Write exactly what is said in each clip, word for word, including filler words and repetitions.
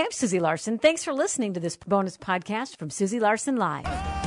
I'm Susie Larson. Thanks for listening to this bonus podcast from Susie Larson Live.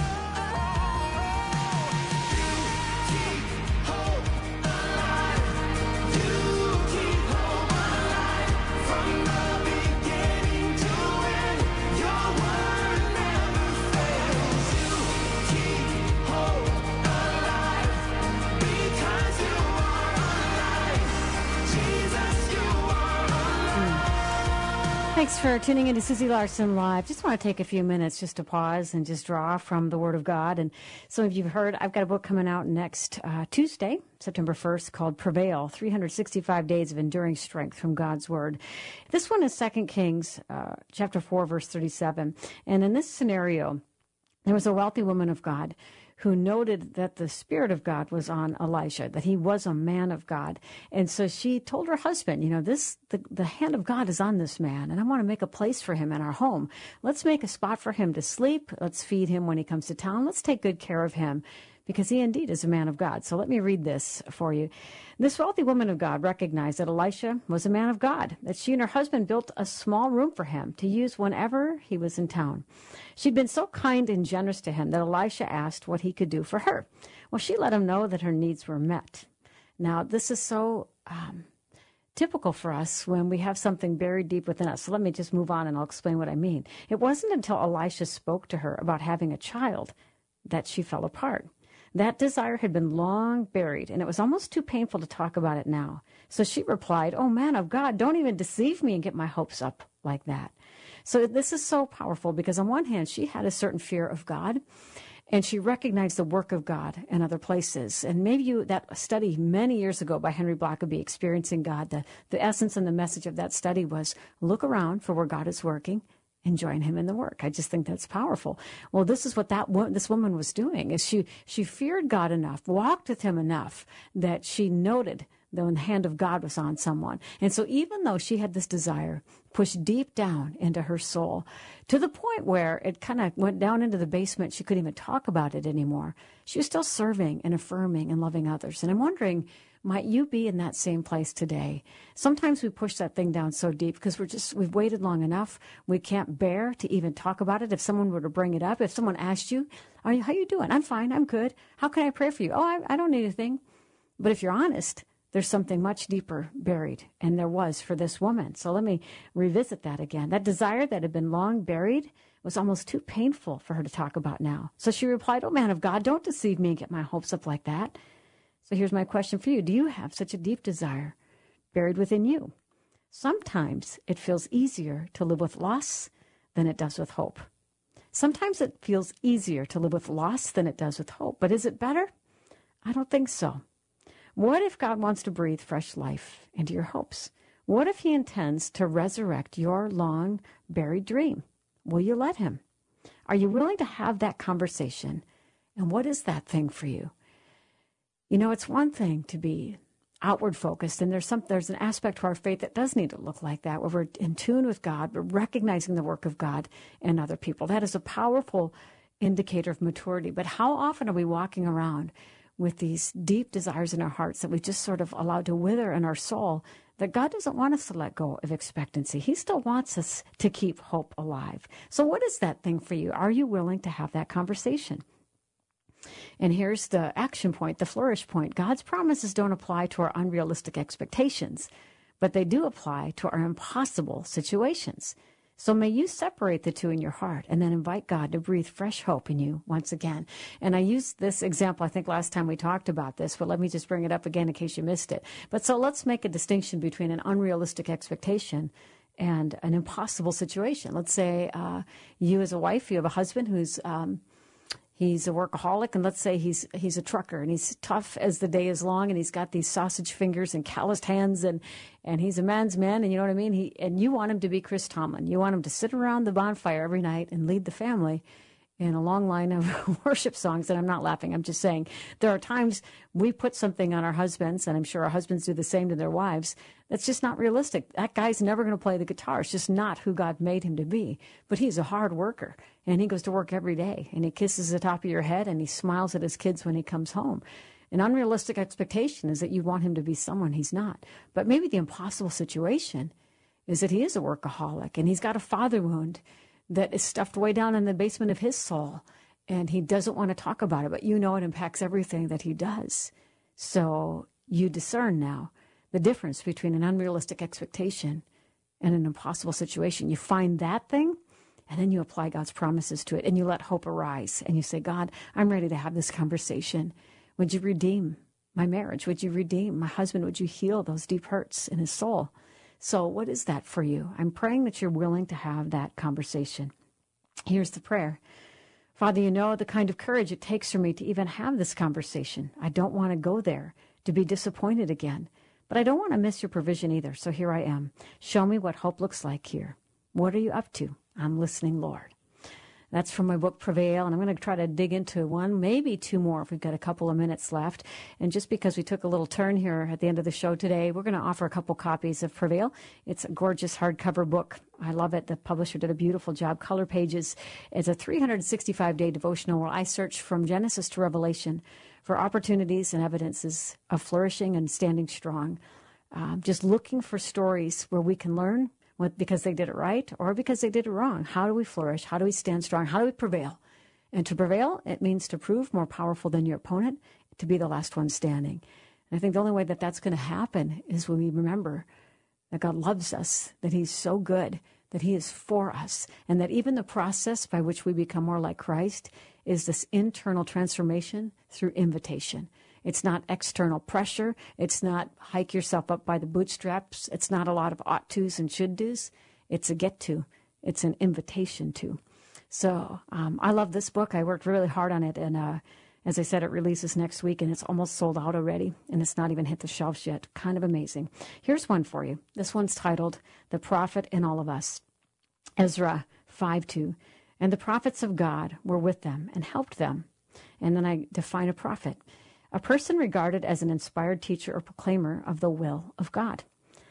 Thanks for tuning in to Susie Larson Live. Just want to take a few minutes just to pause and just draw from the Word of God. And some of you have heard, I've got a book coming out next uh, Tuesday, September first, called Prevail, three hundred sixty-five Days of Enduring Strength from God's Word. This one is Second Kings, uh, chapter four, verse thirty-seven. And in this scenario, there was a wealthy woman of God who noted that the Spirit of God was on Elisha, that he was a man of God. And so she told her husband, you know, this the, the hand of God is on this man, and I want to make a place for him in our home. Let's make a spot for him to sleep. Let's feed him when he comes to town. Let's take good care of him, because he indeed is a man of God. So let me read this for you. This wealthy woman of God recognized that Elisha was a man of God, that she and her husband built a small room for him to use whenever he was in town. She'd been so kind and generous to him that Elisha asked what he could do for her. Well, she let him know that her needs were met. Now, this is so um, typical for us when we have something buried deep within us. So let me just move on and I'll explain what I mean. It wasn't until Elisha spoke to her about having a child that she fell apart. That desire had been long buried, and it was almost too painful to talk about it now. So she replied, "Oh, man of God, don't even deceive me and get my hopes up like that." So this is so powerful because on one hand, she had a certain fear of God, and she recognized the work of God in other places. And maybe you, that study many years ago by Henry Blackaby, Experiencing God, the, the essence and the message of that study was look around for where God is working and join him in the work. I just think that's powerful. Well, this is what that wo- this woman was doing, is she, she feared God enough, walked with him enough that she noted that when the hand of God was on someone. And so even though she had this desire pushed deep down into her soul to the point where it kind of went down into the basement, she couldn't even talk about it anymore, she was still serving and affirming and loving others. And I'm wondering, might you be in that same place today? Sometimes we push that thing down so deep because we're just, we've waited long enough. We can't bear to even talk about it. If someone were to bring it up, if someone asked you, Are you, how you doing? I'm fine. I'm good. How can I pray for you? Oh, I, I don't need anything. But if you're honest, there's something much deeper buried, and there was for this woman. So let me revisit that again. That desire that had been long buried was almost too painful for her to talk about now. So she replied, "Oh, man of God, don't deceive me and get my hopes up like that." So here's my question for you. Do you have such a deep desire buried within you? Sometimes it feels easier to live with loss than it does with hope. Sometimes it feels easier to live with loss than it does with hope. But is it better? I don't think so. What if God wants to breathe fresh life into your hopes? What if he intends to resurrect your long buried dream? Will you let him? Are you willing to have that conversation? And what is that thing for you? You know, it's one thing to be outward focused, and there's some there's an aspect to our faith that does need to look like that, where we're in tune with God, we're recognizing the work of God in other people. That is a powerful indicator of maturity. But how often are we walking around with these deep desires in our hearts that we just sort of allowed to wither in our soul, that God doesn't want us to let go of expectancy? He still wants us to keep hope alive. So what is that thing for you? Are you willing to have that conversation? And here's the action point, the flourish point. God's promises don't apply to our unrealistic expectations, but they do apply to our impossible situations. So may you separate the two in your heart and then invite God to breathe fresh hope in you once again. And I used this example, I think last time we talked about this, but let me just bring it up again in case you missed it. But so let's make a distinction between an unrealistic expectation and an impossible situation. Let's say uh, you as a wife, you have a husband who's um, he's a workaholic, and let's say he's he's a trucker, and he's tough as the day is long, and he's got these sausage fingers and calloused hands, and and he's a man's man, and you know what I mean? He and you want him to be Chris Tomlin. You want him to sit around the bonfire every night and lead the family in a long line of worship songs. And I'm not laughing. I'm just saying there are times we put something on our husbands, and I'm sure our husbands do the same to their wives, that's just not realistic. That guy's never going to play the guitar. It's just not who God made him to be. But he's a hard worker, and he goes to work every day, and he kisses the top of your head, and he smiles at his kids when he comes home. An unrealistic expectation is that you want him to be someone he's not. But maybe the impossible situation is that he is a workaholic, and he's got a father wound that is stuffed way down in the basement of his soul, and he doesn't want to talk about it, but you know it impacts everything that he does. So you discern now the difference between an unrealistic expectation and an impossible situation. You find that thing, and then you apply God's promises to it, and you let hope arise, and you say, God, I'm ready to have this conversation. Would you redeem my marriage? Would you redeem my husband? Would you heal those deep hurts in his soul? So what is that for you? I'm praying that you're willing to have that conversation. Here's the prayer. Father, you know the kind of courage it takes for me to even have this conversation. I don't want to go there to be disappointed again, but I don't want to miss your provision either. So here I am. Show me what hope looks like here. What are you up to? I'm listening, Lord. That's from my book, Prevail, and I'm going to try to dig into one, maybe two more if we've got a couple of minutes left. And just because we took a little turn here at the end of the show today, we're going to offer a couple copies of Prevail. It's a gorgeous hardcover book. I love it. The publisher did a beautiful job. Color pages. It's a three hundred sixty-five day devotional where I search from Genesis to Revelation for opportunities and evidences of flourishing and standing strong. Um, just looking for stories where we can learn what, because they did it right or because they did it wrong. How do we flourish? How do we stand strong? How do we prevail? And to prevail, it means to prove more powerful than your opponent, to be the last one standing. And I think the only way that that's going to happen is when we remember that God loves us, that he's so good, that he is for us, and that even the process by which we become more like Christ is this internal transformation through invitation. It's not external pressure. It's not hike yourself up by the bootstraps. It's not a lot of ought tos and should dos. It's a get to. It's an invitation to. So um, I love this book. I worked really hard on it. And uh, as I said, it releases next week, and it's almost sold out already. And it's not even hit the shelves yet. Kind of amazing. Here's one for you. This one's titled The Prophet in All of Us. Ezra five two. And the prophets of God were with them and helped them. And then I define a prophet. A person regarded as an inspired teacher or proclaimer of the will of God.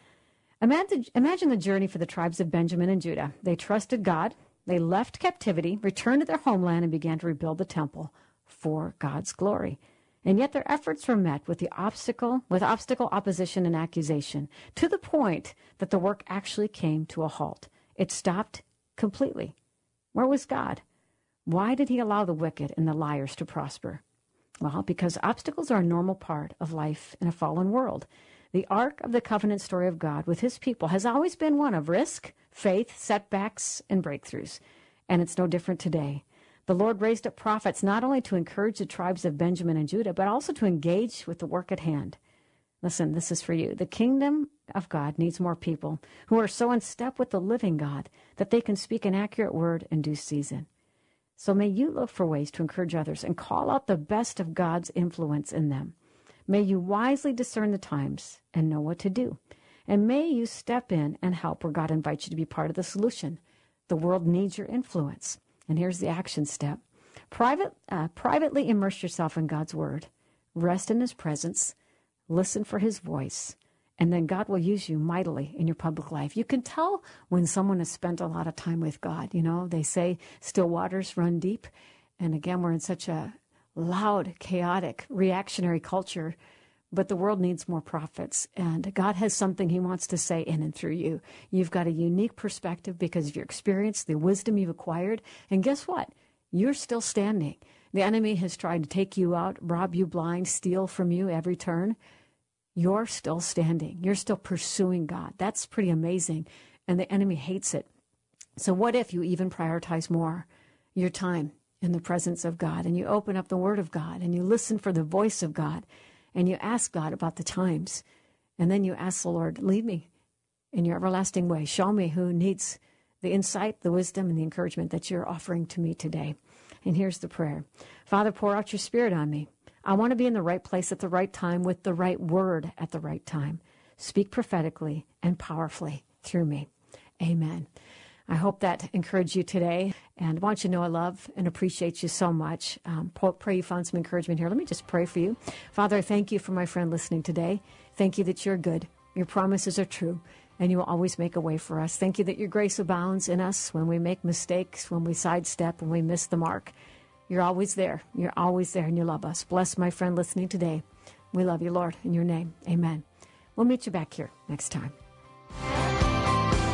Imagine, imagine the journey for the tribes of Benjamin and Judah. They trusted God. They left captivity, returned to their homeland, and began to rebuild the temple for God's glory. And yet their efforts were met with the obstacle, with obstacle, opposition, and accusation, to the point that the work actually came to a halt. It stopped completely. Where was God? Why did he allow the wicked and the liars to prosper? Well, because obstacles are a normal part of life in a fallen world. The arc of the covenant story of God with his people has always been one of risk, faith, setbacks, and breakthroughs. And it's no different today. The Lord raised up prophets not only to encourage the tribes of Benjamin and Judah, but also to engage with the work at hand. Listen, this is for you. The kingdom of God needs more people who are so in step with the living God that they can speak an accurate word in due season. So may you look for ways to encourage others and call out the best of God's influence in them. May you wisely discern the times and know what to do. And may you step in and help where God invites you to be part of the solution. The world needs your influence. And here's the action step. Private, uh, privately immerse yourself in God's word. Rest in his presence. Listen for his voice. And then God will use you mightily in your public life. You can tell when someone has spent a lot of time with God. You know, they say still waters run deep. And again, we're in such a loud, chaotic, reactionary culture. But the world needs more prophets. And God has something he wants to say in and through you. You've got a unique perspective because of your experience, the wisdom you've acquired. And guess what? You're still standing. The enemy has tried to take you out, rob you blind, steal from you every turn. You're still standing. You're still pursuing God. That's pretty amazing. And the enemy hates it. So what if you even prioritize more your time in the presence of God, and you open up the word of God, and you listen for the voice of God, and you ask God about the times, and then you ask the Lord, lead me in your everlasting way. Show me who needs the insight, the wisdom, and the encouragement that you're offering to me today. And here's the prayer. Father, pour out your spirit on me. I want to be in the right place at the right time with the right word at the right time. Speak prophetically and powerfully through me. Amen. I hope that encouraged you today. And I want you to know I love and appreciate you so much. Um, pray you found some encouragement here. Let me just pray for you. Father, I thank you for my friend listening today. Thank you that you're good. Your promises are true, and you will always make a way for us. Thank you that your grace abounds in us when we make mistakes, when we sidestep, when we miss the mark. You're always there. You're always there, and you love us. Bless my friend listening today. We love you, Lord, in your name. Amen. We'll meet you back here next time.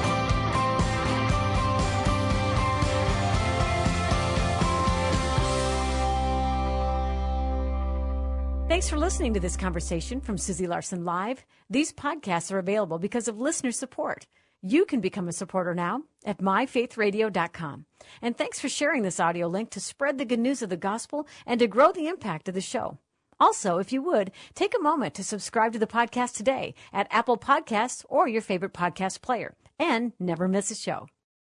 Thanks for listening to this conversation from Susie Larson Live. These podcasts are available because of listener support. You can become a supporter now at my faith radio dot com. And thanks for sharing this audio link to spread the good news of the gospel and to grow the impact of the show. Also, if you would, take a moment to subscribe to the podcast today at Apple Podcasts or your favorite podcast player. And never miss a show.